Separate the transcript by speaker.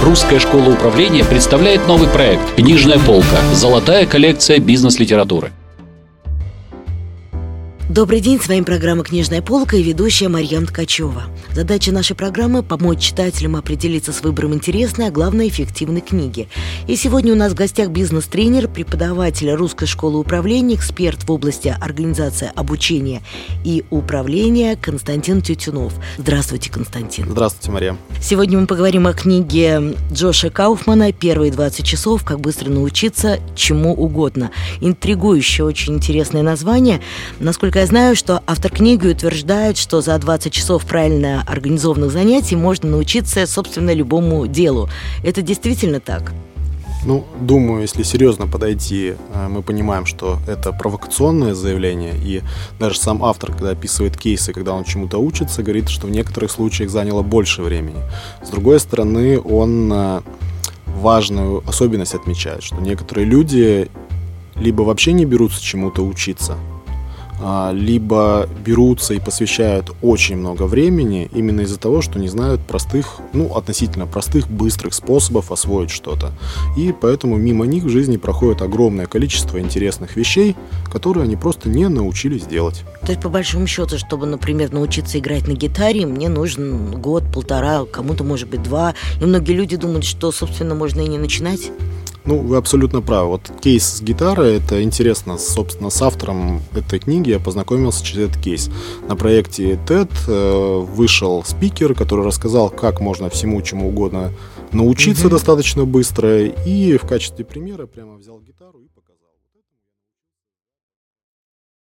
Speaker 1: Русская школа управления представляет новый проект «Книжная полка. Золотая коллекция бизнес-литературы».
Speaker 2: Добрый день, с вами программа «Книжная полка» и ведущая Марьям Ткачева. Задача нашей программы – помочь читателям определиться с выбором интересной, а главное – эффективной книги. И сегодня у нас в гостях бизнес-тренер, преподаватель Русской школы управления, эксперт в области организации обучения и управления Константин Тютюнов. Здравствуйте, Константин.
Speaker 3: Здравствуйте, Марьям.
Speaker 2: Сегодня мы поговорим о книге Джоша Кауфмана «Первые 20 часов. Как быстро научиться чему угодно». Интригующее, очень интересное название. Насколько я знаю, что автор книги утверждает, что за 20 часов правильно организованных занятий можно научиться, собственно, любому делу. Это действительно так?
Speaker 3: Думаю, если серьезно подойти, мы понимаем, что это провокационное заявление, и даже сам автор, когда описывает кейсы, когда он чему-то учится, говорит, что в некоторых случаях заняло больше времени. С другой стороны, он важную особенность отмечает, что некоторые люди либо вообще не берутся чему-то учиться, либо берутся и посвящают очень много времени именно из-за того, что не знают простых, относительно простых, быстрых способов освоить что-то. И поэтому мимо них в жизни проходит огромное количество интересных вещей, которые они просто не научились делать.
Speaker 2: То есть, по большому счету, чтобы, например, научиться играть на гитаре, мне нужен год, полтора, кому-то, может быть, 2. И многие люди думают, что, собственно, можно и не начинать.
Speaker 3: Вы абсолютно правы. Вот кейс с гитарой, это интересно. Собственно, с автором этой книги я познакомился через этот кейс. На проекте TED вышел спикер, который рассказал, как можно всему, чему угодно научиться достаточно быстро. И в качестве примера прямо взял гитару и показал.